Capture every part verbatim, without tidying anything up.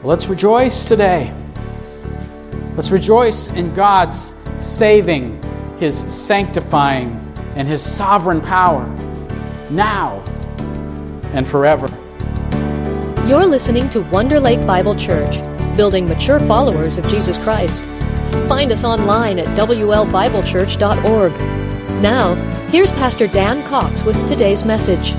Let's rejoice today. Let's rejoice in God's saving, His sanctifying, and His sovereign power, now and forever. You're listening to Wonder Lake Bible Church, building mature followers of Jesus Christ. Find us online at w l bible church dot org. Now, here's Pastor Dan Cox with today's message.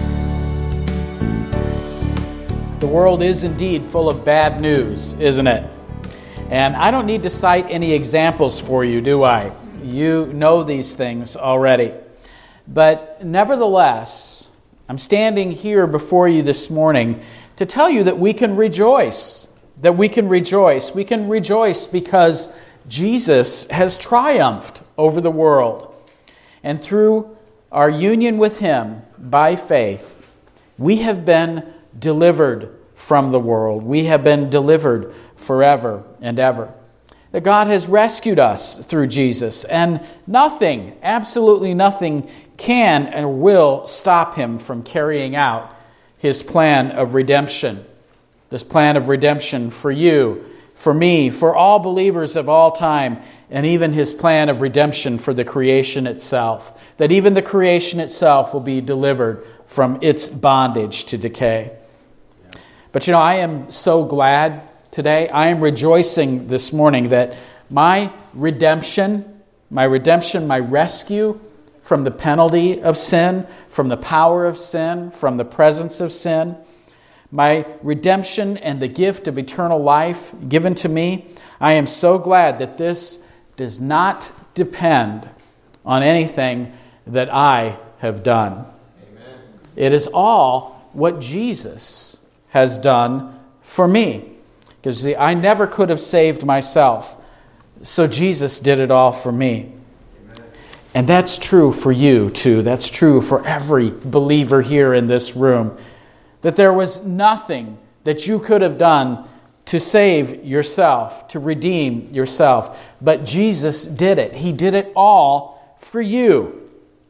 The world is indeed full of bad news, isn't it? And I don't need to cite any examples for you, do I? You know these things already. But nevertheless, I'm standing here before you this morning to tell you that we can rejoice. That we can rejoice. We can rejoice because Jesus has triumphed over the world. And through our union with Him by faith, we have been delivered from the world. We have been delivered forever and ever. That God has rescued us through Jesus, and nothing, absolutely nothing, can and will stop Him from carrying out His plan of redemption. This plan of redemption for you, for me, for all believers of all time, and even His plan of redemption for the creation itself. That even the creation itself will be delivered from its bondage to decay. But you know, I am so glad today, I am rejoicing this morning that my redemption, my redemption, my rescue from the penalty of sin, from the power of sin, from the presence of sin, my redemption and the gift of eternal life given to me, I am so glad that this does not depend on anything that I have done. Amen. It is all what Jesus has done for me. Because see, I never could have saved myself, so Jesus did it all for me. Amen. And that's true for you too. That's true for every believer here in this room. That there was nothing that you could have done to save yourself, to redeem yourself. But Jesus did it. He did it all for you.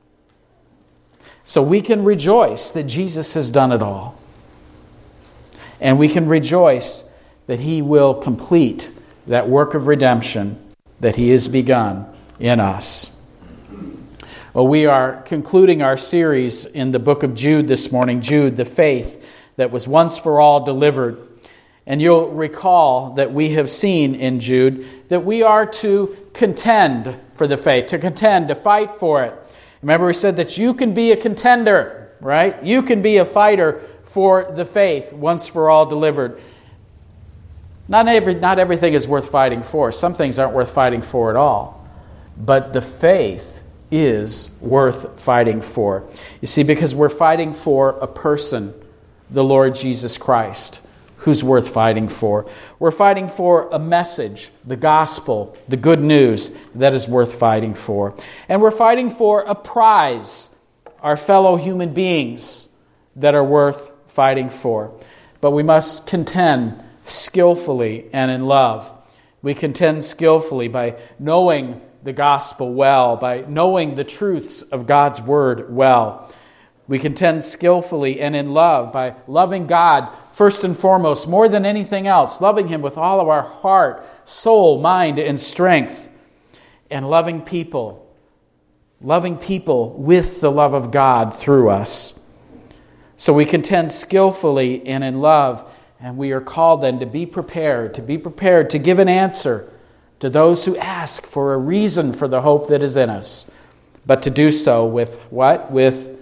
So we can rejoice that Jesus has done it all. And we can rejoice that He will complete that work of redemption that He has begun in us. Well, we are concluding our series in the book of Jude this morning, Jude, the faith that was once for all delivered. And you'll recall that we have seen in Jude that we are to contend for the faith, to contend, to fight for it. Remember, we said that you can be a contender, right? You can be a fighter for the faith once for all delivered. Not every, not everything is worth fighting for. Some things aren't worth fighting for at all. But the faith is worth fighting for. You see, because we're fighting for a person, the Lord Jesus Christ, who's worth fighting for. We're fighting for a message, the gospel, the good news that is worth fighting for. And we're fighting for a prize, our fellow human beings that are worth fighting for. But we must contend skillfully and in love. We contend skillfully by knowing the gospel well, by knowing the truths of God's word well. We contend skillfully and in love by loving God first and foremost, more than anything else, loving Him with all of our heart, soul, mind, and strength, and loving people, loving people with the love of God through us. So we contend skillfully and in love, and we are called then to be prepared, to be prepared to give an answer to those who ask for a reason for the hope that is in us, but to do so with what? With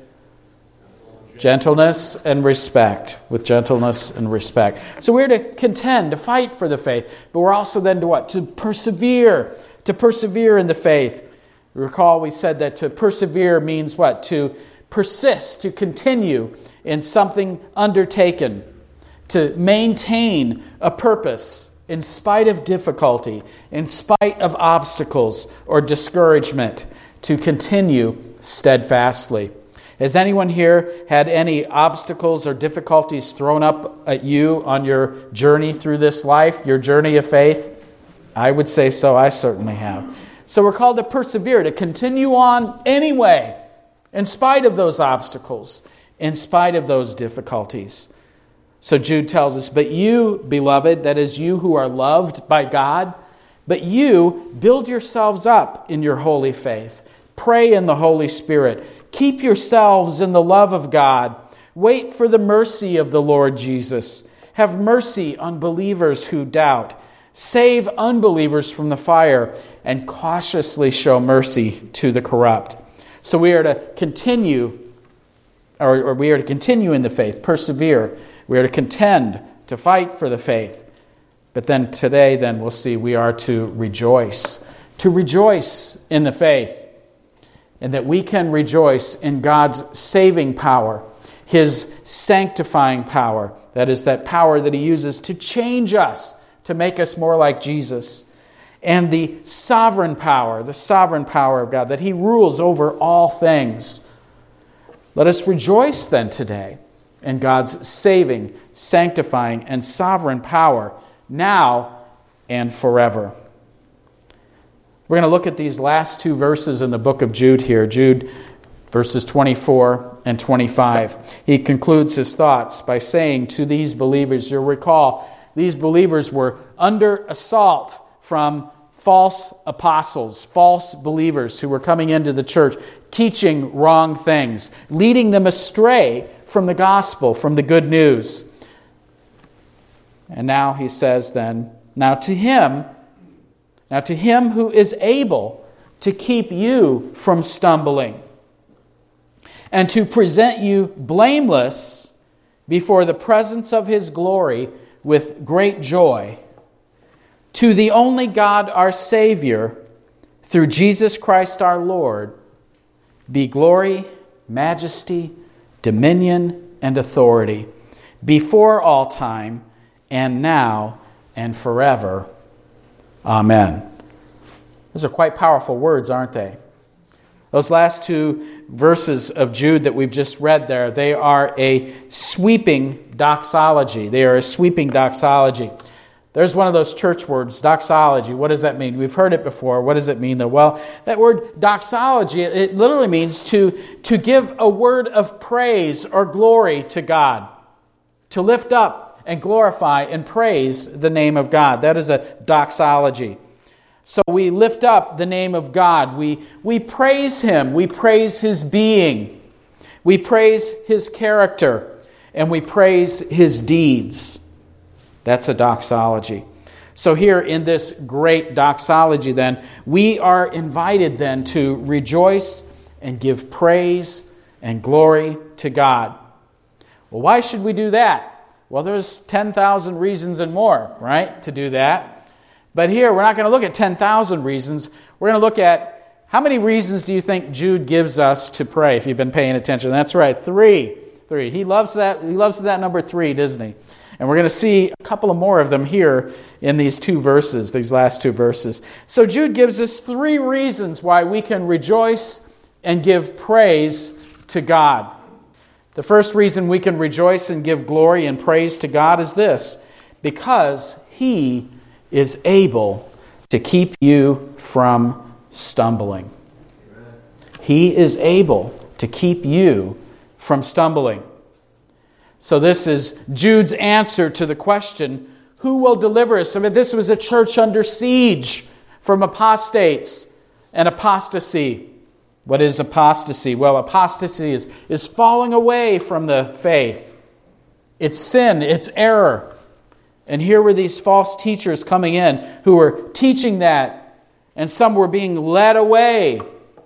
gentleness and respect. With gentleness and respect. So we're to contend, to fight for the faith, but we're also then to what? To persevere, to persevere in the faith. Recall we said that to persevere means what? To persist, to continue in something undertaken, to maintain a purpose in spite of difficulty, in spite of obstacles or discouragement, to continue steadfastly. Has anyone here had any obstacles or difficulties thrown up at you on your journey through this life, your journey of faith? I would say so. I certainly have. So we're called to persevere, to continue on anyway, in spite of those obstacles, in spite of those difficulties. So Jude tells us, but you, beloved, that is you who are loved by God, but you build yourselves up in your holy faith. Pray in the Holy Spirit. Keep yourselves in the love of God. Wait for the mercy of the Lord Jesus. Have mercy on believers who doubt. Save unbelievers from the fire, and cautiously show mercy to the corrupt. So we are to continue, or, or we are to continue in the faith, persevere. We are to contend, to fight for the faith. But then today, then we'll see we are to rejoice, to rejoice in the faith, and that we can rejoice in God's saving power, His sanctifying power. That is that power that He uses to change us, to make us more like Jesus. And the sovereign power, the sovereign power of God, that He rules over all things. Let us rejoice then today in God's saving, sanctifying, and sovereign power, now and forever. We're going to look at these last two verses in the book of Jude here. Jude, verses twenty-four and twenty-five. He concludes his thoughts by saying to these believers, you'll recall, these believers were under assault from false apostles, false believers who were coming into the church, teaching wrong things, leading them astray from the gospel, from the good news. And now he says then, now to him, now to him who is able to keep you from stumbling and to present you blameless before the presence of His glory with great joy, to the only God our Savior, through Jesus Christ our Lord, be glory, majesty, dominion, and authority, before all time, and now, and forever. Amen. Those are quite powerful words, aren't they? Those last two verses of Jude that we've just read there, they are a sweeping doxology. They are a sweeping doxology. There's one of those church words, doxology. What does that mean? We've heard it before. What does it mean, though? Well, that word doxology, it literally means to, to give a word of praise or glory to God. To lift up and glorify and praise the name of God. That is a doxology. So we lift up the name of God. We, we praise Him. We praise His being. We praise His character. And we praise His deeds. That's a doxology. So here in this great doxology then, we are invited then to rejoice and give praise and glory to God. Well, why should we do that? Well, there's ten thousand reasons and more, right, to do that. But here, we're not going to look at ten thousand reasons. We're going to look at how many reasons do you think Jude gives us to pray, if you've been paying attention. That's right, three. Three. He loves that, he loves that number three, doesn't he? And we're going to see a couple of more of them here in these two verses, these last two verses. So Jude gives us three reasons why we can rejoice and give praise to God. The first reason we can rejoice and give glory and praise to God is this: because He is able to keep you from stumbling. He is able to keep you from stumbling. So this is Jude's answer to the question, who will deliver us? I mean, this was a church under siege from apostates and apostasy. What is apostasy? Well, apostasy is, is falling away from the faith. It's sin, it's error. And here were these false teachers coming in who were teaching that, and some were being led away.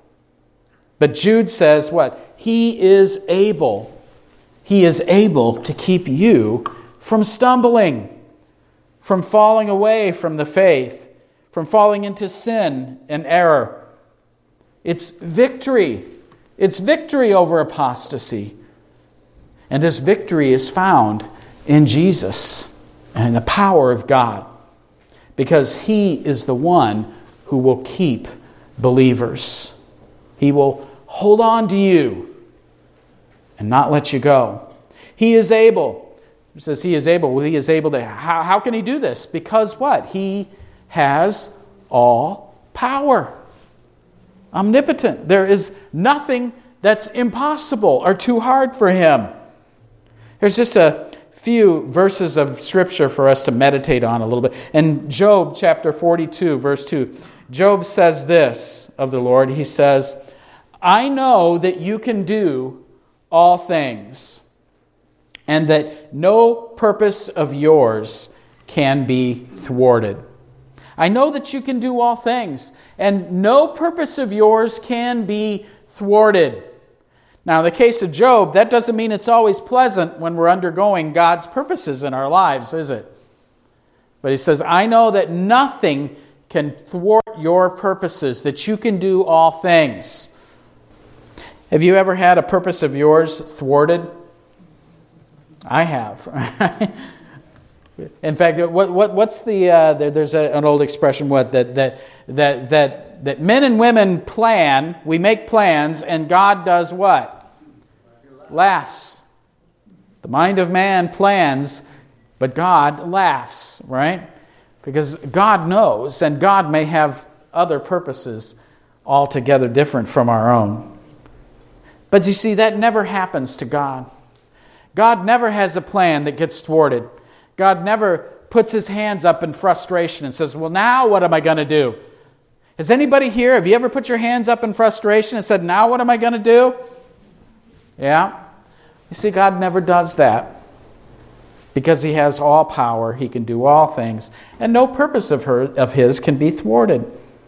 But Jude says what? He is able. He is able to keep you from stumbling, from falling away from the faith, from falling into sin and error. It's victory. It's victory over apostasy. And this victory is found in Jesus and in the power of God, because He is the one who will keep believers. He will hold on to you and not let you go. He is able. It says He is able. Well, He is able to. How, how can He do this? Because what? He has all power. Omnipotent. There is nothing that's impossible or too hard for Him. There's just a few verses of Scripture for us to meditate on a little bit. In Job chapter forty-two, verse two, Job says this of the Lord. He says, I know that you can do all things, and that no purpose of yours can be thwarted. I know that you can do all things, and no purpose of yours can be thwarted. Now, in the case of Job, that doesn't mean it's always pleasant when we're undergoing God's purposes in our lives, is it? But he says, I know that nothing can thwart your purposes, that you can do all things. Have you ever had a purpose of yours thwarted? I have. In fact, what, what what's the uh, there, there's a, an old expression what that that that that that men and women plan, we make plans, and God does what? Laughs. The mind of man plans, but God laughs, right? Because God knows, and God may have other purposes altogether different from our own. But you see, that never happens to God. God never has a plan that gets thwarted. God never puts his hands up in frustration and says, well, now what am I going to do? Has anybody here, have you ever put your hands up in frustration and said, now what am I going to do? Yeah. You see, God never does that. Because he has all power, he can do all things, and no purpose of her of his can be thwarted.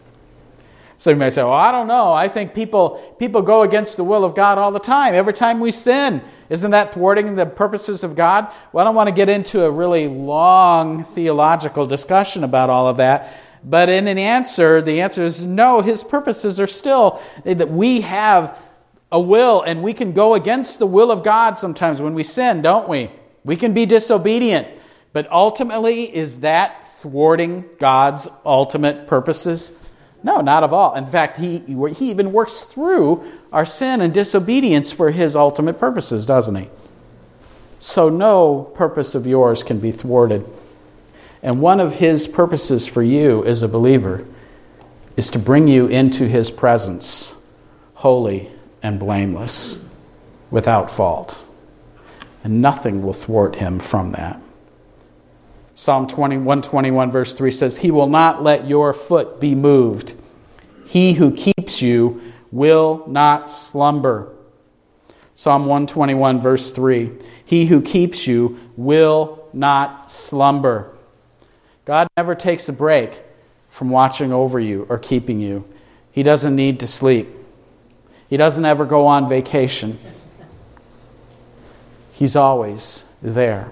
So you may say, well, I don't know. I think people people go against the will of God all the time. Every time we sin, isn't that thwarting the purposes of God? Well, I don't want to get into a really long theological discussion about all of that. But in an answer, the answer is no, his purposes are still that we have a will, and we can go against the will of God sometimes when we sin, don't we? We can be disobedient. But ultimately, is that thwarting God's ultimate purposes? No, not at all. In fact, he, he even works through our sin and disobedience for his ultimate purposes, doesn't he? So no purpose of yours can be thwarted. And one of his purposes for you as a believer is to bring you into his presence, holy and blameless, without fault. And nothing will thwart him from that. Psalm one twenty-one verse three says, he will not let your foot be moved. He who keeps you will not slumber. Psalm one twenty-one verse three, he who keeps you will not slumber. God never takes a break from watching over you or keeping you. He doesn't need to sleep. He doesn't ever go on vacation. He's always there.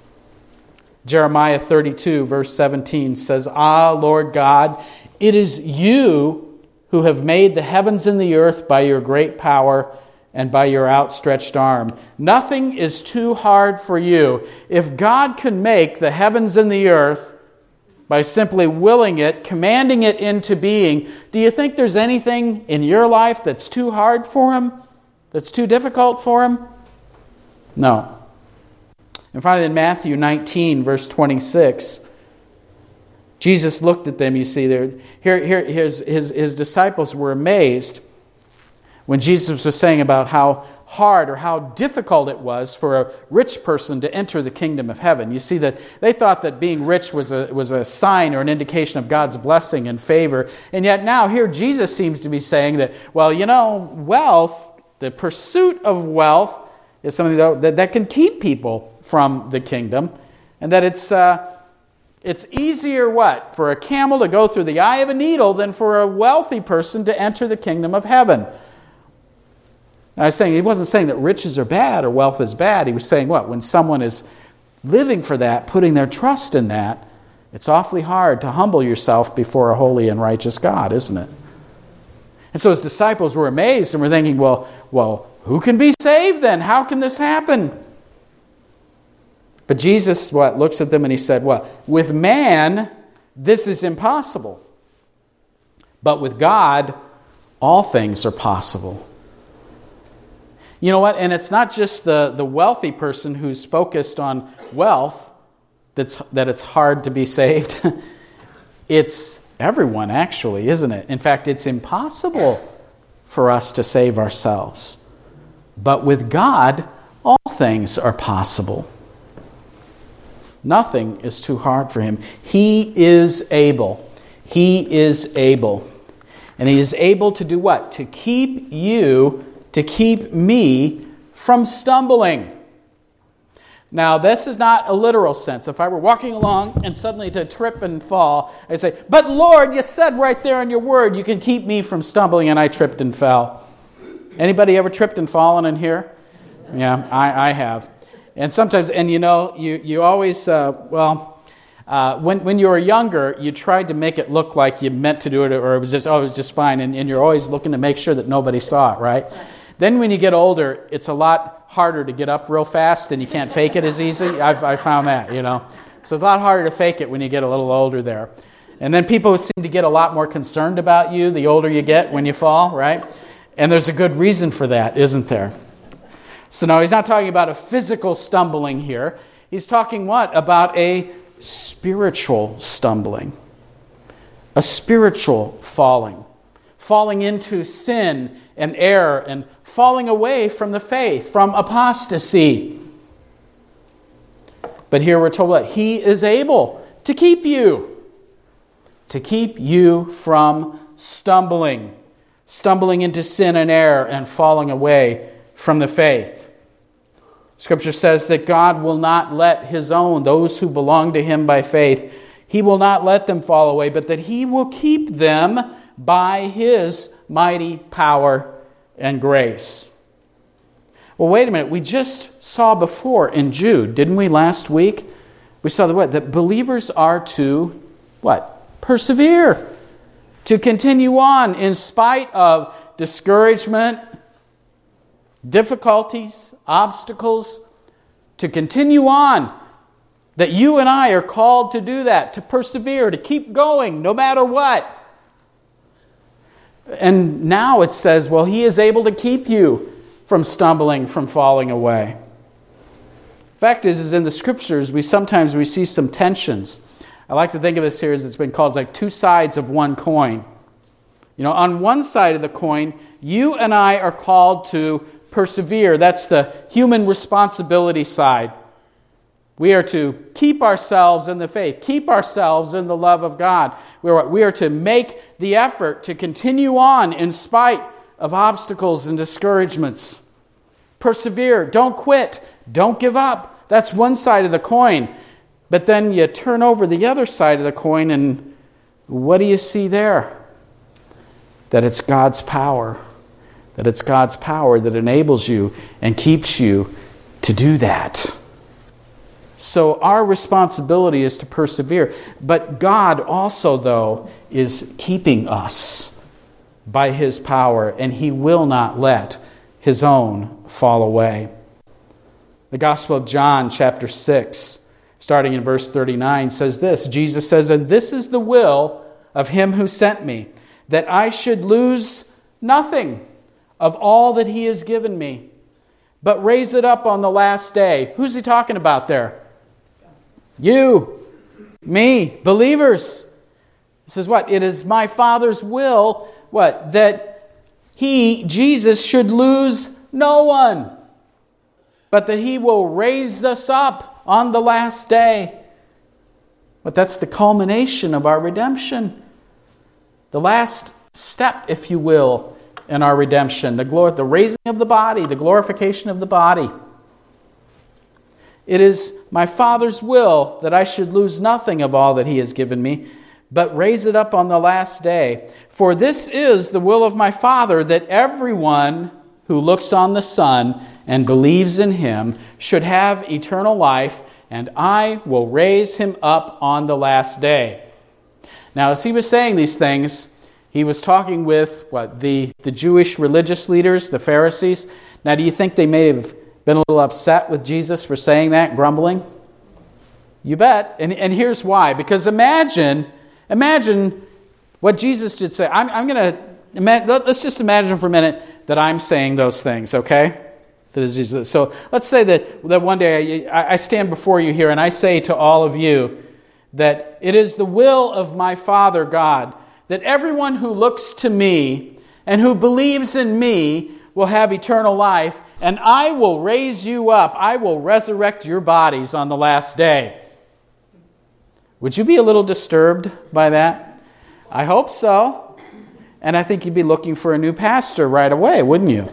Jeremiah thirty-two, verse seventeen says, ah, Lord God, it is you who have made the heavens and the earth by your great power and by your outstretched arm. Nothing is too hard for you. If God can make the heavens and the earth by simply willing it, commanding it into being, do you think there's anything in your life that's too hard for him? That's too difficult for him? No. And finally, in Matthew nineteen, verse twenty-six, Jesus looked at them, you see there. Here, here his, his, his disciples were amazed when Jesus was saying about how hard or how difficult it was for a rich person to enter the kingdom of heaven. You see that they thought that being rich was a, was a sign or an indication of God's blessing and favor. And yet now here Jesus seems to be saying that, well, you know, wealth, the pursuit of wealth, is something that, that can keep people from the kingdom, and that it's uh, it's easier what for a camel to go through the eye of a needle than for a wealthy person to enter the kingdom of heaven. And I was saying he wasn't saying that riches are bad or wealth is bad. He was saying what when someone is living for that, putting their trust in that, it's awfully hard to humble yourself before a holy and righteous God, isn't it? And so his disciples were amazed and were thinking, well, well. Who can be saved then? How can this happen? But Jesus, what, looks at them and he said, what? With man, this is impossible. But with God, all things are possible. You know what? And it's not just the, the wealthy person who's focused on wealth that's that it's hard to be saved. It's everyone, actually, isn't it? In fact, it's impossible for us to save ourselves. But with God, all things are possible. Nothing is too hard for him. He is able. He is able. And he is able to do what? To keep you, to keep me from stumbling. Now, this is not a literal sense. If I were walking along and suddenly to trip and fall, I say, but Lord, you said right there in your word, you can keep me from stumbling, and I tripped and fell. Anybody ever tripped and fallen in here? Yeah, I, I have. And sometimes, and you know, you, you always, uh, well, uh, when when you were younger, you tried to make it look like you meant to do it, or it was just, oh, it was just fine, and, and you're always looking to make sure that nobody saw it, right? Then when you get older, it's a lot harder to get up real fast, and you can't fake it as easy. I've I found that, you know. So it's a lot harder to fake it when you get a little older there. And then people seem to get a lot more concerned about you the older you get when you fall, right? And there's a good reason for that, isn't there? So no, he's not talking about a physical stumbling here. He's talking what? About a spiritual stumbling. A spiritual falling. Falling into sin and error and falling away from the faith, from apostasy. But here we're told what? He is able to keep you. To keep you from stumbling. Stumbling into sin and error and falling away from the faith. Scripture says that God will not let his own, those who belong to him by faith, he will not let them fall away, but that he will keep them by his mighty power and grace. Well, wait a minute. We just saw before in Jude, didn't we, last week? We saw the what? That believers are to, what? Persevere. To continue on in spite of discouragement, difficulties, obstacles, to continue on. That you and I are called to do that, to persevere, to keep going no matter what. And now it says, well, he is able to keep you from stumbling, from falling away. Fact is, is in the Scriptures, we sometimes we see some tensions. I like to think of this here as it's been called like two sides of one coin. You know, on one side of the coin, you and I are called to persevere. That's the human responsibility side. We are to keep ourselves in the faith, keep ourselves in the love of God. We are, we are to make the effort to continue on in spite of obstacles and discouragements. Persevere. Don't quit. Don't give up. That's one side of the coin. But then you turn over the other side of the coin, and what do you see there? That it's God's power. That it's God's power that enables you and keeps you to do that. So our responsibility is to persevere. But God also, though, is keeping us by his power, and he will not let his own fall away. The Gospel of John, chapter six, starting in verse thirty-nine, says this. Jesus says, "And this is the will of him who sent me, that I should lose nothing of all that he has given me, but raise it up on the last day." Who's he talking about there? You, me, believers. He says what? It is my Father's will, what? That he, Jesus, should lose no one, but that he will raise us up on the last day. But that's the culmination of our redemption. The last step, if you will, in our redemption. The glory, the raising of the body, the glorification of the body. It is my Father's will that I should lose nothing of all that he has given me, but raise it up on the last day. For this is the will of my Father, that everyone who looks on the Son and believes in him should have eternal life, and I will raise him up on the last day. Now, as he was saying these things, he was talking with what the, the Jewish religious leaders, the Pharisees. Now, do you think they may have been a little upset with Jesus for saying that, grumbling? You bet. And, and here's why. Because imagine, imagine what Jesus did say. I'm, I'm going to, let's just imagine for a minute that I'm saying those things, okay? That is Jesus. So let's say that, that one day I, I stand before you here and I say to all of you that it is the will of my Father God that everyone who looks to me and who believes in me will have eternal life, and I will raise you up. I will resurrect your bodies on the last day. Would you be a little disturbed by that? I hope so. And I think you'd be looking for a new pastor right away, wouldn't you?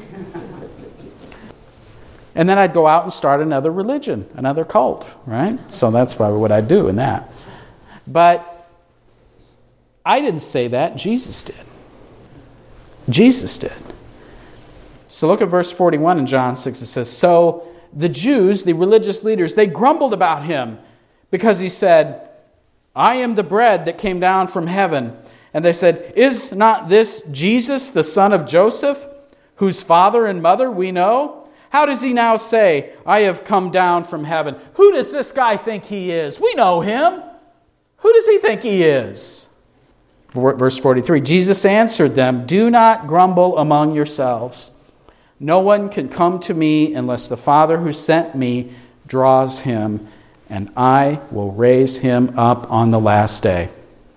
And then I'd go out and start another religion, another cult, right? So that's probably what I'd do in that. But I didn't say that. Jesus did. Jesus did. So look at verse forty-one in John six. It says, so the Jews, the religious leaders, they grumbled about him because he said, I am the bread that came down from heaven. And they said, is not this Jesus, the son of Joseph, whose father and mother we know? How does he now say, I have come down from heaven? Who does this guy think he is? We know him. Who does he think he is? Verse forty-three, Jesus answered them, do not grumble among yourselves. No one can come to me unless the Father who sent me draws him, and I will raise him up on the last day.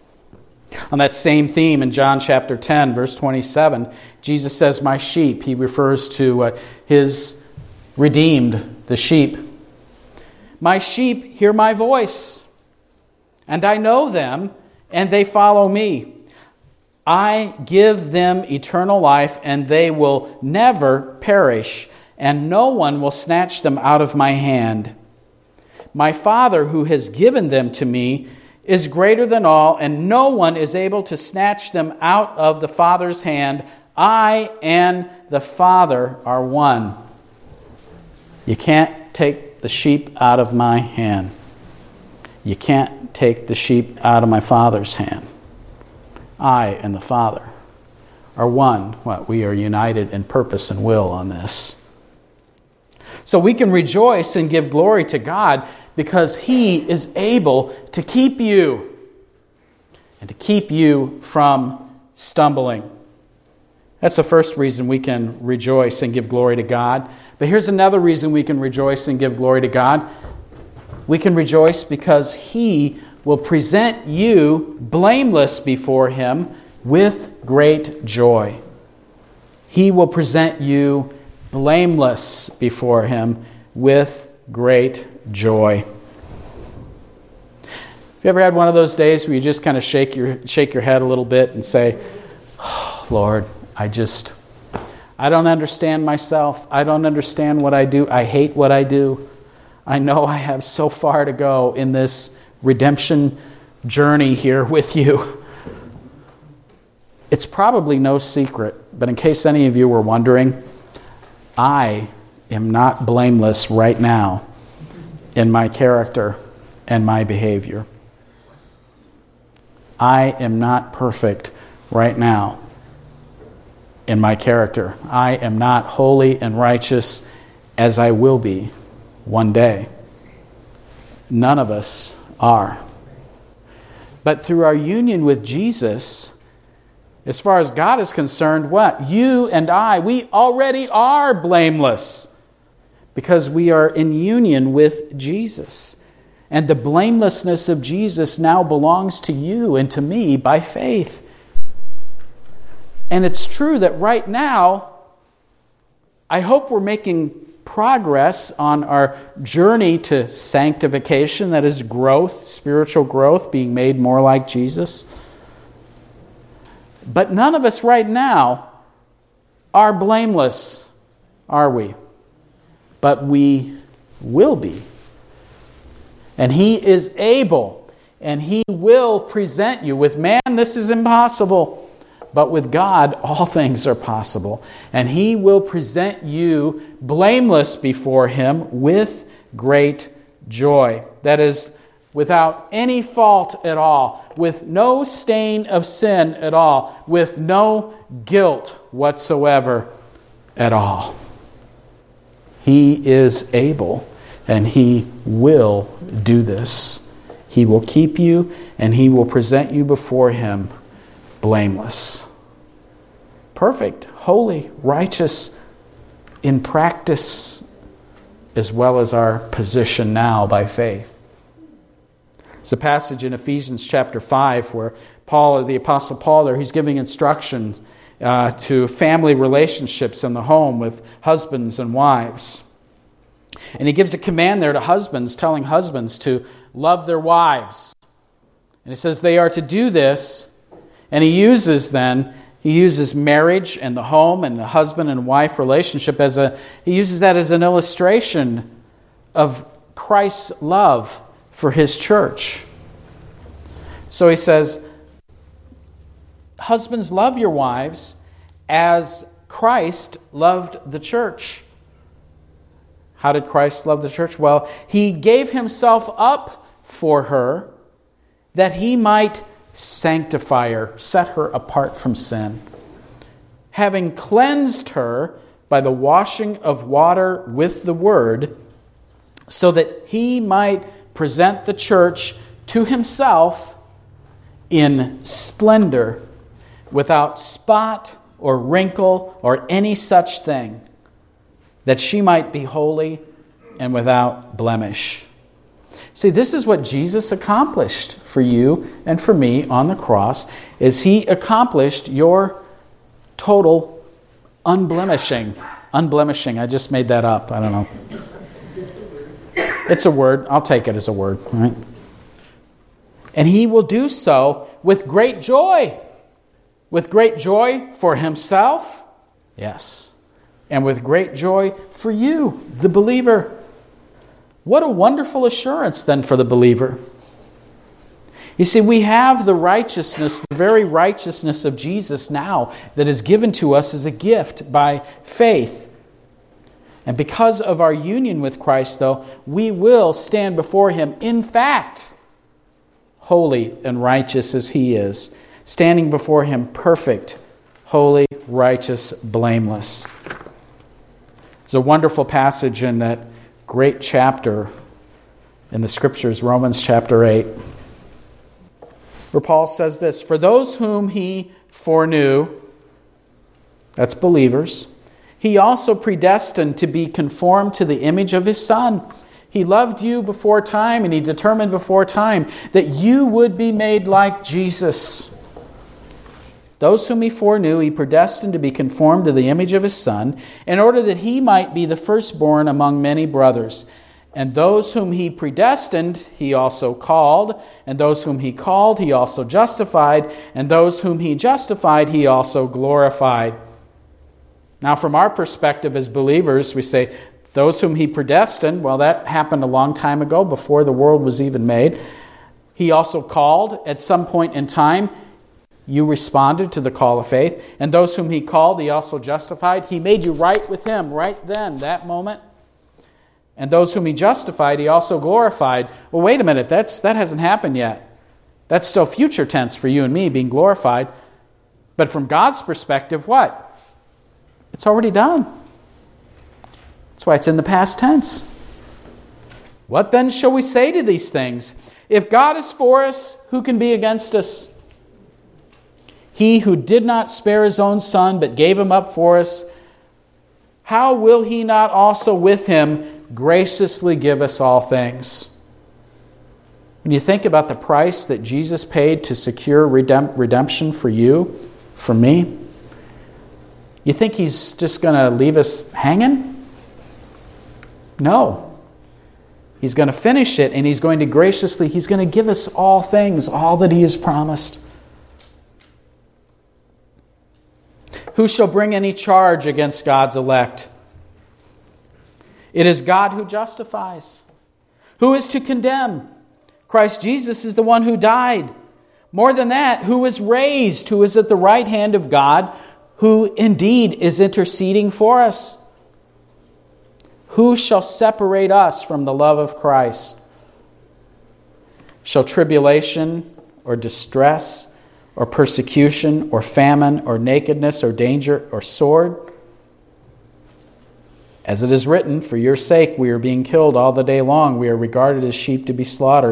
On that same theme in John chapter ten, verse twenty-seven, Jesus says, my sheep. He refers to uh, his redeemed, the sheep. My sheep hear my voice, and I know them, and they follow me. I give them eternal life, and they will never perish, and no one will snatch them out of my hand. My Father, who has given them to me, is greater than all, and no one is able to snatch them out of the Father's hand. I and the Father are one. You can't take the sheep out of my hand. You can't take the sheep out of my Father's hand. I and the Father are one. What? We are united in purpose and will on this. So we can rejoice and give glory to God because He is able to keep you and to keep you from stumbling. That's the first reason we can rejoice and give glory to God. But here's another reason we can rejoice and give glory to God. We can rejoice because He will present you blameless before Him with great joy. He will present you blameless before Him with great joy. Have you ever had one of those days where you just kind of shake your shake your head a little bit and say, oh, Lord, I just, I don't understand myself. I don't understand what I do. I hate what I do. I know I have so far to go in this redemption journey here with you. It's probably no secret, but in case any of you were wondering, I am not blameless right now in my character and my behavior. I am not perfect right now in my character. I am not holy and righteous as I will be one day. None of us are. But through our union with Jesus, as far as God is concerned, what? You and I, we already are blameless because we are in union with Jesus. And the blamelessness of Jesus now belongs to you and to me by faith. And it's true that right now, I hope we're making progress on our journey to sanctification, that is growth, spiritual growth, being made more like Jesus. But none of us right now are blameless, are we? But we will be. And He is able, and He will present you. With man, this is impossible. But with God, all things are possible. And He will present you blameless before Him with great joy. That is, without any fault at all, with no stain of sin at all, with no guilt whatsoever at all. He is able, and He will do this. He will keep you, and He will present you before Him blameless, perfect, holy, righteous in practice as well as our position now by faith. It's a passage in Ephesians chapter five where Paul, the Apostle Paul there, he's giving instructions uh, to family relationships in the home with husbands and wives. And he gives a command there to husbands, telling husbands to love their wives And he says they are to do this, and he uses then, he uses marriage and the home and the husband and wife relationship as a, he uses that as an illustration of Christ's love for his church. So he says, husbands, love your wives as Christ loved the church. How did Christ love the church? Well, he gave himself up for her that he might sanctify her, set her apart from sin, having cleansed her by the washing of water with the word, so that he might present the church to himself in splendor, without spot or wrinkle or any such thing, that she might be holy and without blemish. See, this is what Jesus accomplished for you and for me on the cross, is he accomplished your total unblemishing. Unblemishing, I just made that up. I don't know. It's a word. I'll take it as a word. All right? And he will do so with great joy. With great joy for himself, yes, and with great joy for you, the believer. What a wonderful assurance then for the believer. You see, we have the righteousness, the very righteousness of Jesus now that is given to us as a gift by faith. And because of our union with Christ, though, we will stand before him, in fact, holy and righteous as he is, standing before him perfect, holy, righteous, blameless. There's a wonderful passage in that great chapter in the Scriptures, Romans chapter eight, where Paul says this, "For those whom he foreknew," that's believers, "he also predestined to be conformed to the image of his Son. He loved you before time, and he determined before time that you would be made like Jesus. Those whom he foreknew, he predestined to be conformed to the image of his Son, in order that he might be the firstborn among many brothers. And those whom he predestined, he also called. And those whom he called, he also justified. And those whom he justified, he also glorified." Now, from our perspective as believers, we say, those whom he predestined, well, that happened a long time ago, before the world was even made. He also called at some point in time. You responded to the call of faith. And those whom he called, he also justified. He made you right with him right then, that moment. And those whom he justified, he also glorified. Well, wait a minute, that's that hasn't happened yet. That's still future tense for you and me, being glorified. But from God's perspective, what? It's already done. That's why it's in the past tense. "What then shall we say to these things? If God is for us, who can be against us? He who did not spare his own Son, but gave him up for us, how will he not also with him graciously give us all things?" When you think about the price that Jesus paid to secure redemp- redemption for you, for me, you think he's just going to leave us hanging? No. He's going to finish it, and he's going to graciously, he's going to give us all things, all that he has promised. "Who shall bring any charge against God's elect? It is God who justifies. Who is to condemn? Christ Jesus is the one who died. More than that, who is raised, who is at the right hand of God, who indeed is interceding for us. Who shall separate us from the love of Christ? Shall tribulation or distress or persecution, or famine, or nakedness, or danger, or sword? As it is written, for your sake we are being killed all the day long. We are regarded as sheep to be slaughtered.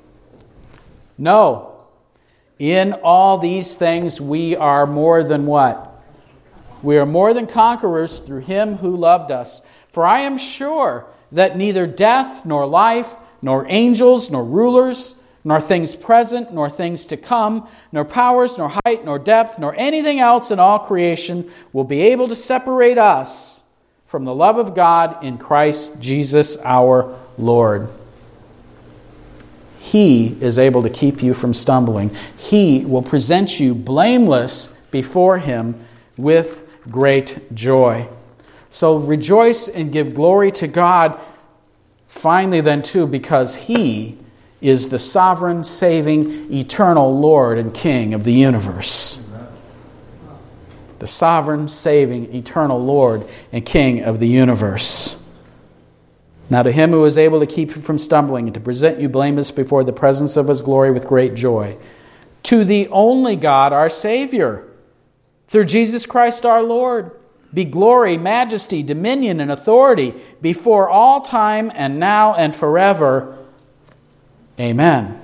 No, in all these things we are more than what? We are more than conquerors through him who loved us. For I am sure that neither death, nor life, nor angels, nor rulers, nor things present, nor things to come, nor powers, nor height, nor depth, nor anything else in all creation will be able to separate us from the love of God in Christ Jesus our Lord. He is able to keep you from stumbling. He will present you blameless before Him with great joy. So rejoice and give glory to God, finally then too, because He is the sovereign, saving, eternal Lord and King of the universe. The sovereign, saving, eternal Lord and King of the universe. Now to Him who is able to keep you from stumbling and to present you blameless before the presence of His glory with great joy, to the only God, our Savior, through Jesus Christ our Lord, be glory, majesty, dominion, and authority before all time and now and forever. Amen.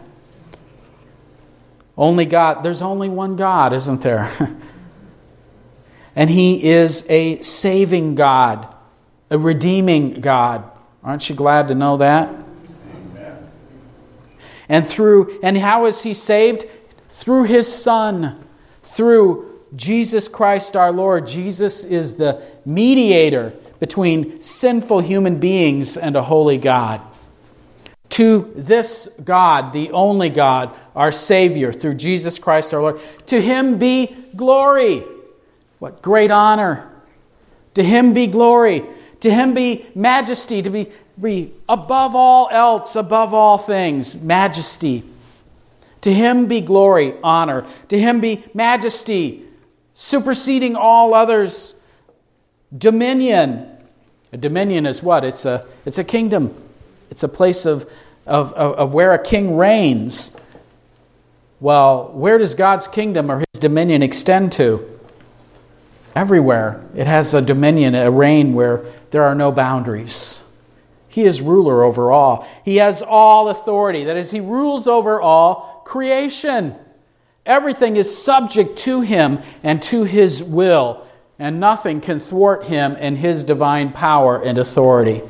Only God. There's only one God, isn't there? And He is a saving God, a redeeming God. Aren't you glad to know that? Amen. And through and how is He saved? Through His Son, through Jesus Christ our Lord. Jesus is the mediator between sinful human beings and a holy God. To this God, the only God, our Savior, through Jesus Christ our Lord, to Him be glory. What great honor. To Him be glory. To Him be majesty, to be, be above all else, above all things, majesty. To Him be glory, honor. To Him be majesty, superseding all others. Dominion. A dominion is what? It's a, it's a kingdom. It's a place of, of, of, of where a king reigns. Well, where does God's kingdom or His dominion extend to? Everywhere. It has a dominion, a reign where there are no boundaries. He is ruler over all. He has all authority. That is, He rules over all creation. Everything is subject to Him and to His will, and nothing can thwart Him and His divine power and authority.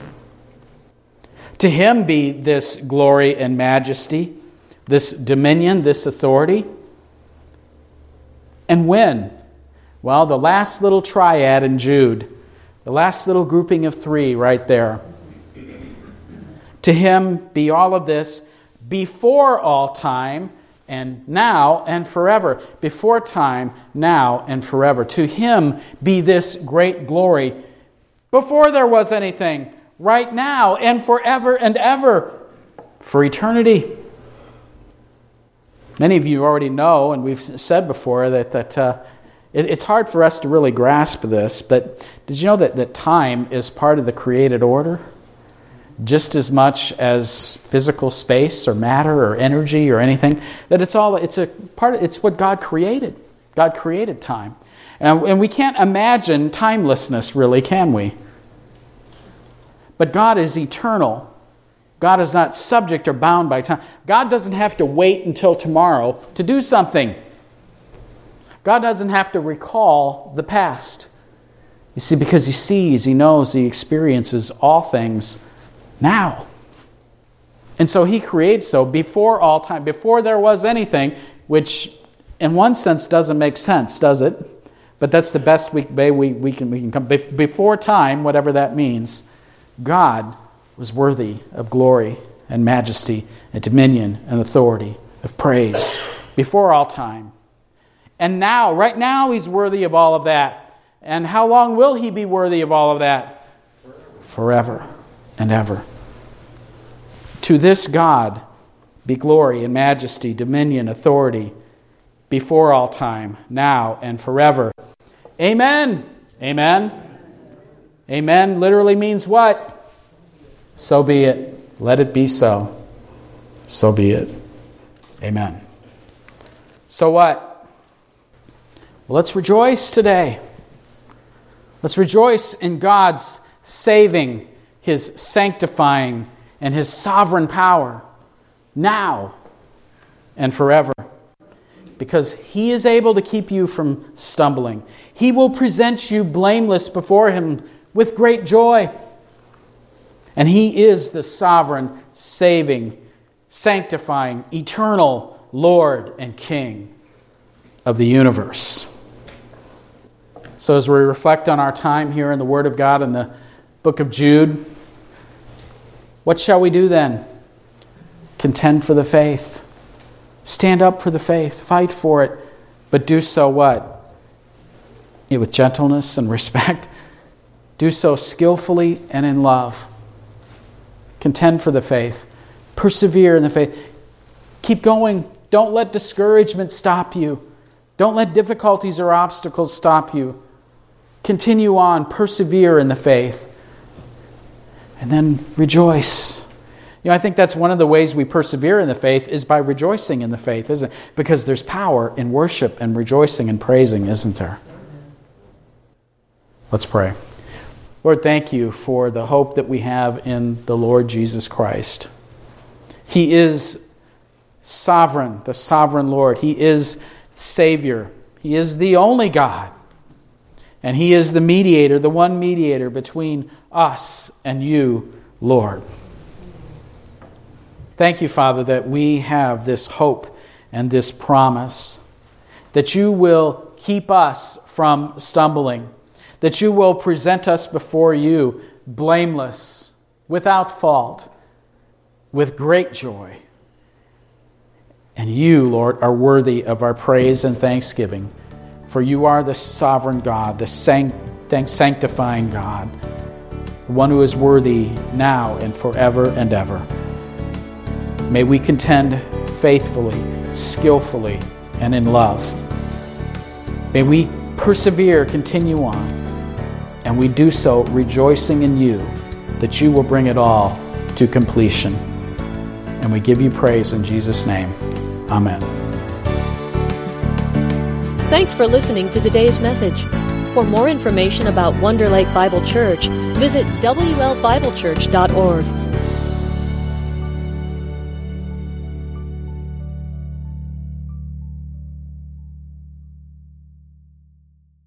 To Him be this glory and majesty, this dominion, this authority. And when? Well, the last little triad in Jude, the last little grouping of three right there. To Him be all of this before all time and now and forever. Before time, now and forever. To Him be this great glory before there was anything, right now and forever and ever, for eternity. Many of you already know, and we've said before, that, that uh, it, it's hard for us to really grasp this, but did you know that, that time is part of the created order? Just as much as physical space or matter or energy or anything, that it's all, it's a part of, it's what God created. God created time. And, and we can't imagine timelessness really, can we? But God is eternal. God is not subject or bound by time. God doesn't have to wait until tomorrow to do something. God doesn't have to recall the past. You see, because He sees, He knows, He experiences all things now. And so He creates so before all time, before there was anything, which in one sense doesn't make sense, does it? But that's the best way we, we can we can come. Before time, whatever that means, God was worthy of glory and majesty and dominion and authority, of praise, before all time. And now, right now, He's worthy of all of that. And how long will He be worthy of all of that? Forever and ever. To this God be glory and majesty, dominion, authority, before all time, now and forever. Amen. Amen. Amen literally means what? So be it. Let it be so. So be it. Amen. So what? Well, let's rejoice today. Let's rejoice in God's saving, His sanctifying, and His sovereign power now and forever. Because He is able to keep you from stumbling. He will present you blameless before Him with great joy. And He is the sovereign, saving, sanctifying, eternal Lord and King of the universe. So as we reflect on our time here in the Word of God in the book of Jude, what shall we do then? Contend for the faith. Stand up for the faith. Fight for it. But do so what? Yeah, with gentleness and respect. Do so skillfully and in love. Contend for the faith. Persevere in the faith. Keep going. Don't let discouragement stop you. Don't let difficulties or obstacles stop you. Continue on. Persevere in the faith. And then rejoice. You know, I think that's one of the ways we persevere in the faith is by rejoicing in the faith, isn't it? Because there's power in worship and rejoicing and praising, isn't there? Let's pray. Lord, thank you for the hope that we have in the Lord Jesus Christ. He is sovereign, the sovereign Lord. He is Savior. He is the only God. And He is the mediator, the one mediator between us and you, Lord. Thank you, Father, that we have this hope and this promise that you will keep us from stumbling, that you will present us before you blameless, without fault, with great joy. And you, Lord, are worthy of our praise and thanksgiving, for you are the sovereign God, the sanctifying God, the one who is worthy now and forever and ever. May we contend faithfully, skillfully, and in love. May we persevere, continue on, and we do so rejoicing in you, that you will bring it all to completion. And we give you praise in Jesus' name. Amen. Thanks for listening to today's message. For more information about Wonder Lake Bible Church, visit W L Bible Church dot org.